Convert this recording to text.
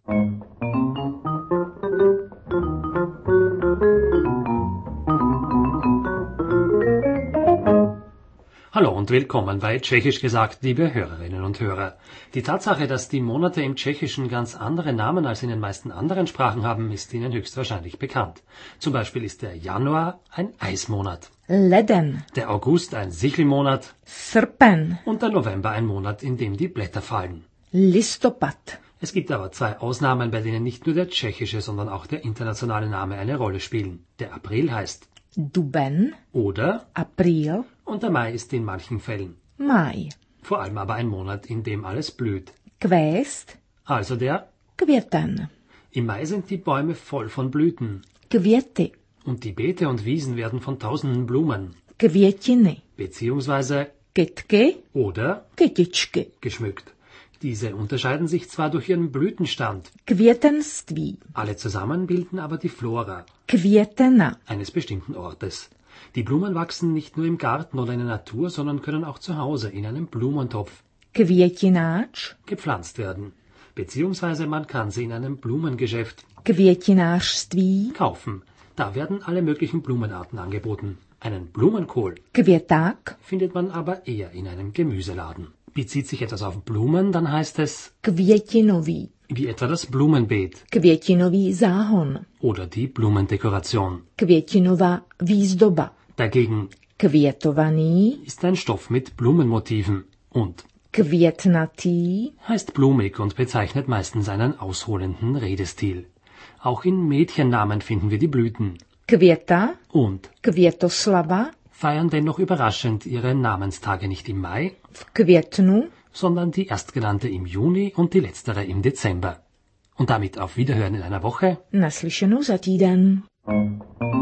Hallo und willkommen bei Tschechisch gesagt, liebe Hörerinnen und Hörer. Die Tatsache, dass die Monate im Tschechischen ganz andere Namen als in den meisten anderen Sprachen haben, ist Ihnen höchstwahrscheinlich bekannt. Zum Beispiel ist der Januar ein Eismonat, Leden, der August ein Sichelmonat srpen, und der November ein Monat, in dem die Blätter fallen. listopad, Es gibt aber zwei Ausnahmen, bei denen nicht nur der tschechische, sondern auch der internationale Name eine Rolle spielen. Der April heißt duben, oder apríl, und der Mai ist in manchen Fällen. máj, Vor allem aber ein Monat, in dem alles blüht. kvěst, Also der květen, im Mai sind die Bäume voll von Blüten. květy, Und die Beete und Wiesen werden von tausenden Blumen, květiny, beziehungsweise kytky, oder kytičky, geschmückt. Diese unterscheiden sich zwar durch ihren Blütenstand, květenství, alle zusammen bilden aber die Flora květena, eines bestimmten Ortes. Die Blumen wachsen nicht nur im Garten oder in der Natur, sondern können auch zu Hause in einem Blumentopf květináč, gepflanzt werden. Beziehungsweise man kann sie in einem Blumengeschäft květinářství, kaufen. Da werden alle möglichen Blumenarten angeboten. Einen Blumenkohl květák, findet man aber eher in einem Gemüseladen. Bezieht sich etwas auf Blumen, dann heißt es květinový, wie etwa das Blumenbeet květinový záhon, oder die Blumendekoration. květinová výzdoba, Dagegen květovaný, ist ein Stoff mit Blumenmotiven und květnatý, heißt blumig und bezeichnet meistens einen ausholenden Redestil. Auch in Mädchennamen finden wir die Blüten. květa, Und květoslava, feiern dennoch überraschend ihre Namenstage nicht im Mai, v květnu, sondern die erstgenannte im Juni und die letztere im Dezember. Und damit auf Wiederhören in einer Woche. naslyšenou za týden.